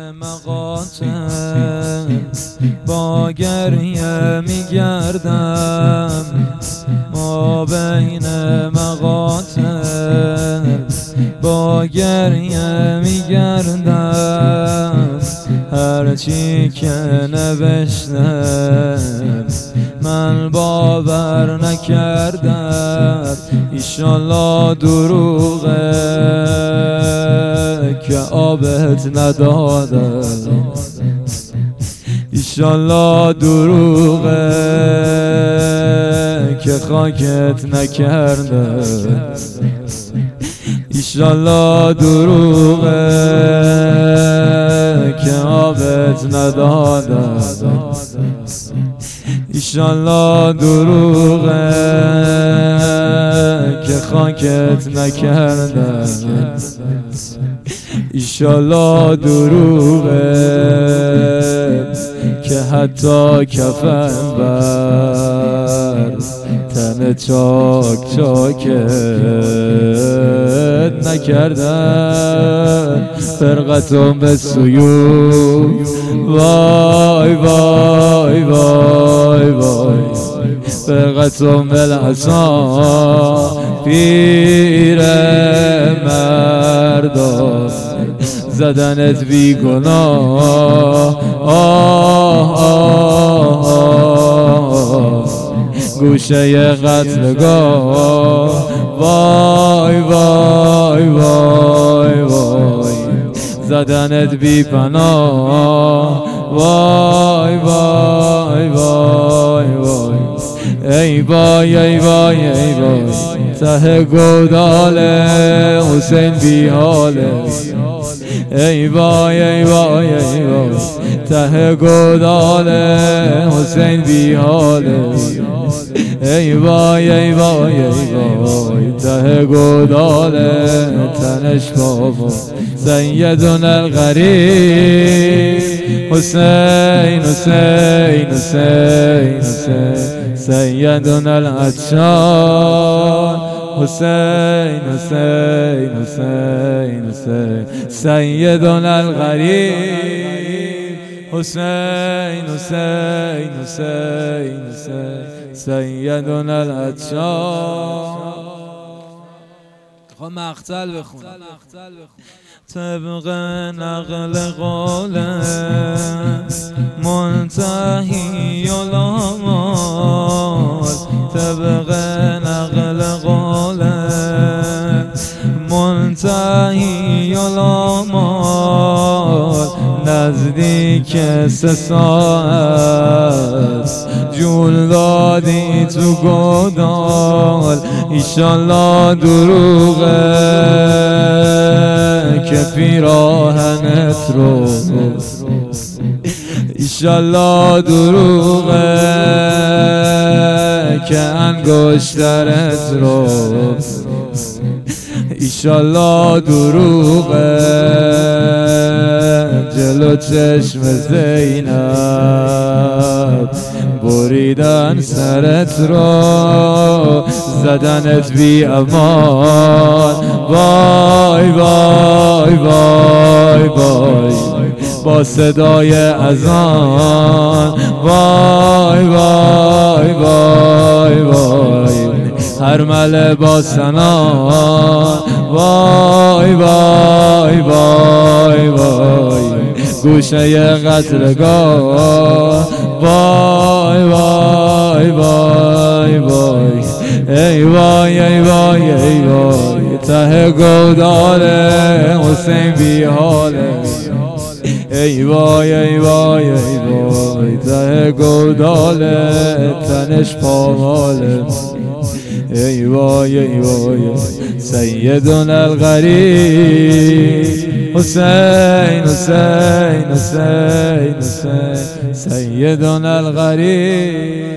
مقاتل با گریه میگردم، ما بین مقاتل با گریه میگردم. هرچی که نوشتم من باور نکردم، ایشالله دروغه که آبت ندادم، ایشالله دروغه که خاکت نکردم، ایشالله دروغه که آبت ندادم، ایشالله دروغه که خاکت نکردم، ایشالله دروغه که حتی کفن بر تن چاک چاکت نکردن. فرقتم به سیوف وای وای وای وای، فرقتم بالعصا پیر مردان، زدنت بی گناه گوشه قتلگاه وای وای وای وای، زدنت بی پناه وای وای وای وای، ای وای ای وای ای وای، ته گودال حسین بی حاله، ای وای ای وای ای وای، ته گودال حسین بی حاله، ای وای ای وای ای وای، ته گودال تنش بابا سیدنا الغریب حسین حسین حسین حسین، سیدنا العطشان حسین حسین حسین حسین، سیدنا الغریب حسین حسین حسین حسین، سیدنا العطشان. خب مقتل بخون. طبق نقل قول منتهی الامال، طبق نقل قول منتهی الامال، نزدیک 3 ساعت جول دادی تو گودال، ایشالله دروغه که پیراهنت رو، ایشالله دروغه که انگشترت رو، ایشالله دروغه جلو چشم زینب بریدن سرت رو، زدنت بی امان وای وای وای وای، با صدای اذان وای وای وای وای، هرمله با سنان وای وای وای وای، گوشه قتلگاه وای وای وای وای، ای وای ای وای ای وای، ته گودال حسین بی حاله، ای وای ای وای ای وای، ته گودال تنش پاماله، ای وای ای وای، سیدنا الغریب حسین حسین حسین حسین، سیدنا الغریب.